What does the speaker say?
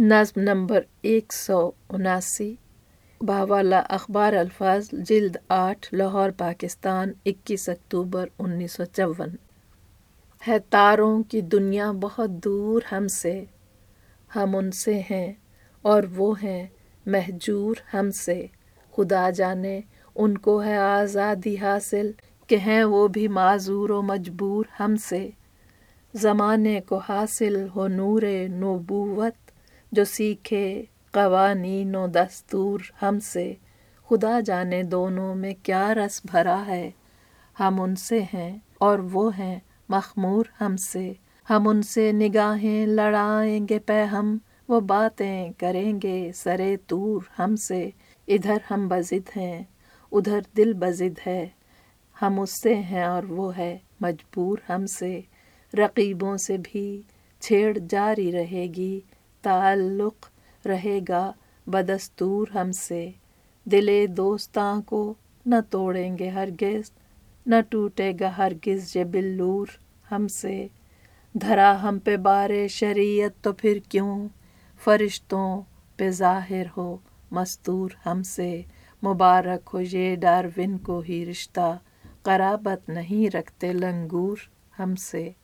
نظم نمبر 179، بحوالہ اخبار الفاظ، جلد 8، لاہور، پاکستان، 21 اکتوبر 1954۔ ہے تاروں کی دنیا بہت دور ہم سے، ہم ان سے ہیں اور وہ ہیں مہجور ہم سے۔ خدا جانے ان کو ہے آزادی حاصل کہ ہیں وہ بھی معذور و مجبور ہم سے۔ زمانے کو حاصل ہو نور نبوت جو سیکھے قوانین و دستور ہم سے۔ خدا جانے دونوں میں کیا رس بھرا ہے، ہم ان سے ہیں اور وہ ہیں مخمور ہم سے۔ ہم ان سے نگاہیں لڑائیں گے پہ ہم، وہ باتیں کریں گے سرے طور ہم سے۔ ادھر ہم بضد ہیں ادھر دل بضد ہے، ہم اس سے ہیں اور وہ ہے مجبور ہم سے۔ رقیبوں سے بھی چھیڑ جاری رہے گی، تعلق رہے گا بدستور ہم سے۔ دل دوستاں کو نہ توڑیں گے ہرگز، نہ ٹوٹے گا ہرگز یہ بلور ہم سے۔ دھرا ہم پہ بار شریعت تو پھر کیوں فرشتوں پہ ظاہر ہو مستور ہم سے۔ مبارک ہو یہ ڈارون کو ہی رشتہ، قرابت نہیں رکھتے لنگور ہم سے۔